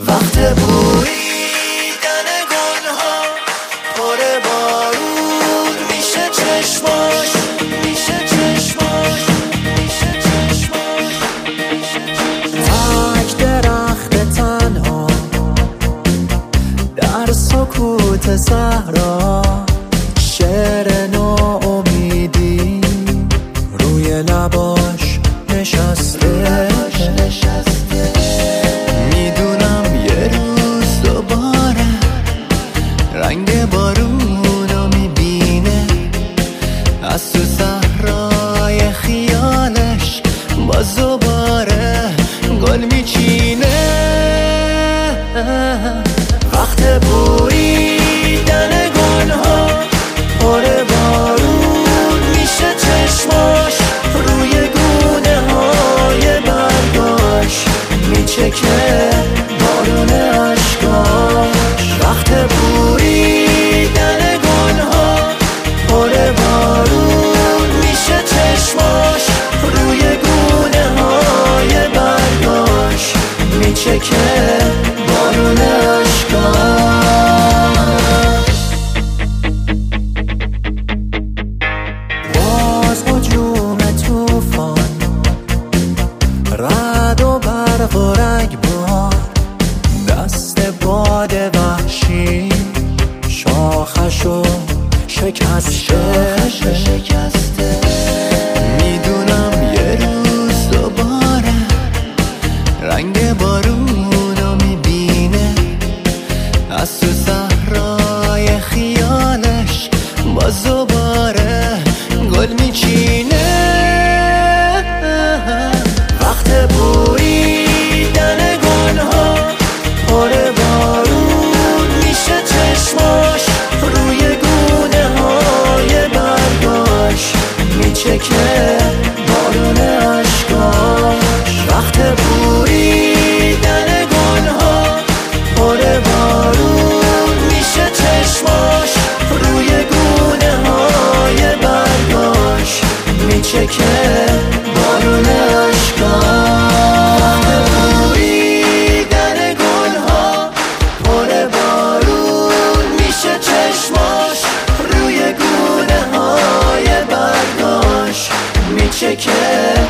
وقت بویدن گلها پر بارون میشه چشماش، میشه چشماش، میشه چشماش. تک درخت تنها در سکوت صحرا، شعر ناامیدی روی لباش نشسته. میدونم یه روز دوباره رنگ بارونو میبینه، از تو صحرای خیالش باز دوباره گل میچینه. وقت بویدن گلها پر بارون میشه چشماش، روی گونه های برگاش میچکه بارون عشقاش. وقت بویدن گلها پر بارون میشه چشماش، روی گونه های برگاش میچکه بارون عشقاش. باز هجوم طوفان، رعد و برق و رگبار، دست باد وحشی شاخشو شکسته. میدونم یه روز دوباره رنگ بارونو میبینه، از تو صحرای خیالش باز دوباره گل میچینه. وقت بویدن گلها پر بارون میشه چشماش، روی گونه های برگاش میچکه بارون عشقاش. وقت بویدن گلها پر بارون میشه چشماش، روی گونه های برگاش میچکه بارون عشقاش. وقت بویدن گلها پر بارون میشه چشماش، روی گونه های برگاش میچکه